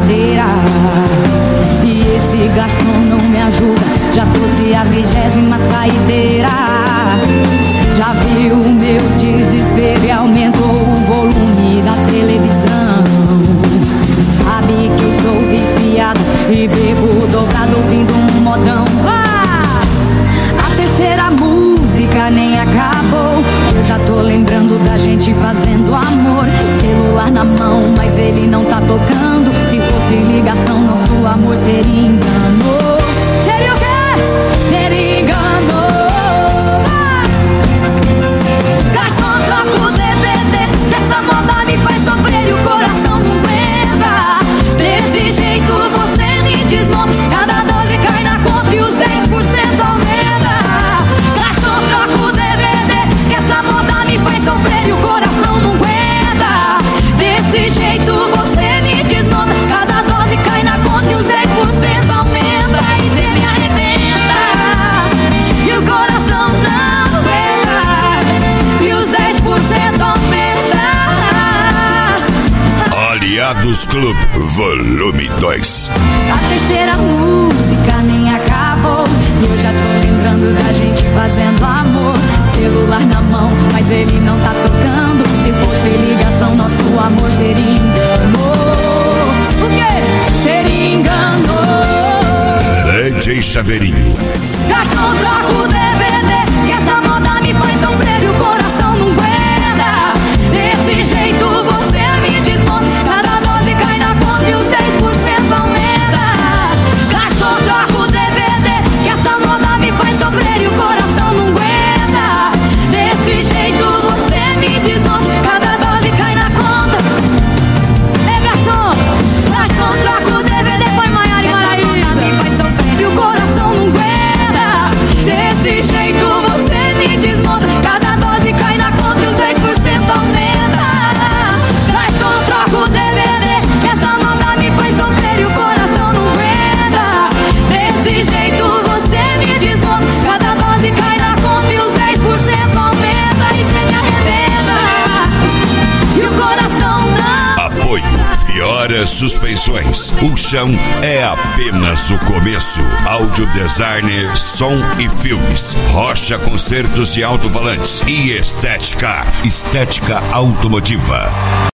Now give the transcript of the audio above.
saideira. E esse garçom não me ajuda, já trouxe a 20ª saideira. Já viu o meu desespero e aumentou o volume da televisão. Sabe que eu sou viciado e bebo dobrado ouvindo um modão. A terceira música nem acabou, eu já tô lembrando da gente fazendo amor. Celular na mão, mas ele não tá tocando. Se fosse ligação, nosso amor seria engano. Seria o quê? Seria engano. Garçom, troca o DVD, dessa moda me faz sofrer e o coração não aguenta. Desse jeito você me desmonta, cada dose cai na conta e os 10% aumenta. Garçom, troca o DVD, que essa moda me faz sofrer e o coração não aguenta. Desse jeito você me desmonta, cada dose cai na conta e os 10% aumenta. E cê me arrebenta e o coração não aguenta, e os 10% aumenta. Aliados Club, volume 2. A terceira música nem acabou, e eu já tô lembrando da gente fazendo amor. Celular na mão, mas ele não tá tocando. Se fosse ligação, nosso amor seria engano. O quê? Seria engano. DJ Chaveirinho. Garçom, troca o DVD, que essa moda me faz sofrer e o coração não aguenta. Desse jeito você me desmonta, cada dose cai na conta e os 10% aumenta. Garçom, troca o DVD, que essa moda me faz sofrer e o coração não aguenta. Desse jeito você me desmonta, cada dose cai na conta. Ei, garçom, garçom, troca o DVD, foi Maiara e Maraísa. Me faz sofrer e o coração não aguenta. Desse jeito você me desmonta, cada dose cai na conta e os 10% aumenta. Garçom, troca o DVD, que essa moda me faz sofrer e o coração não aguenta. Desse jeito você me desmonta, cada dose cai na conta e os 10% aumenta. E cê me arrebenta e o coração não. Apoio Fiora Suspensões. O chão é apenas o começo. Áudio designer, som e filmes. Rocha Concertos e Alto-Falantes. E Estética. Estética Automotiva.